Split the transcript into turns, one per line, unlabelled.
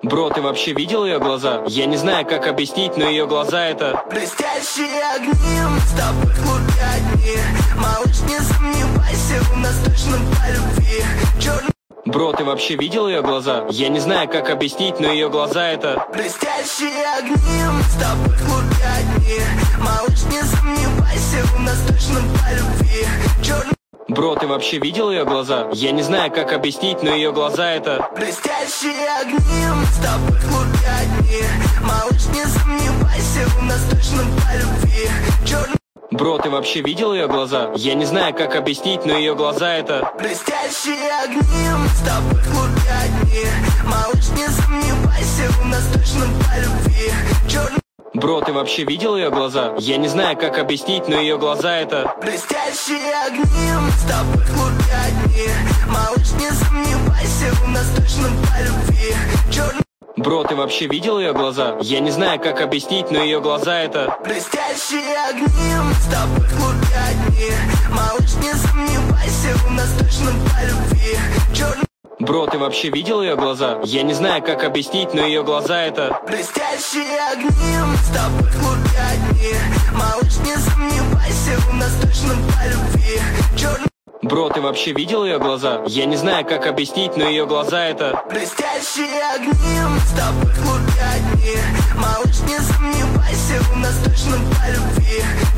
Бро, ты вообще видел ее глаза? Я не знаю, как объяснить, но ее глаза это...
Блестящие огни, мы с тобой в клубе одни. Малыш, не сомневайся, у нас точно по любви. Черный...
Бро, ты вообще видел ее глаза? Я не знаю, как объяснить, но ее глаза это...
Блестящие огни, мы с тобой в клубе одни. Малыш, не сомневайся, у нас точно по любви. Черный...
Бро, ты вообще видел ее глаза? Я не знаю, как объяснить, но ее глаза это...
Блестящие огни, мы с тобой в клубе одни. Малыш, не сомневайся, у нас точно по любви. Черный...
Бро, ты вообще видел ее глаза? Я не знаю, как объяснить, но ее глаза это...
Блестящие огни, мы с тобой в клубе одни. Малыш, не сомневайся, у нас точно по любви. Черный...
Бро, ты вообще видел ее глаза? Я не знаю, как объяснить, но ее глаза это...
Блестящие огни, мы с тобой в клубе одни. Малыш, не сомневайся, у нас точно по любви. Черный...
Бро, ты вообще видел ее глаза? Я не знаю, как объяснить, но ее глаза это...
Блестящие огни, мы с тобой в клубе одни. Малыш, не сомневайся, у нас точно по любви. Черный...
Бро, ты вообще видел ее глаза? Я не знаю, как объяснить, но ее глаза это...
Блестящие огни, мы с тобой в клубе одни. Малыш, не сомневайся, у нас точно по любви. Черный...
Бро, ты вообще видел ее глаза? Я не знаю, как объяснить, но ее глаза это...
Блестящие огни, мы с тобой в клубе одни. Малыш, не сомневайся, у нас точно по любви.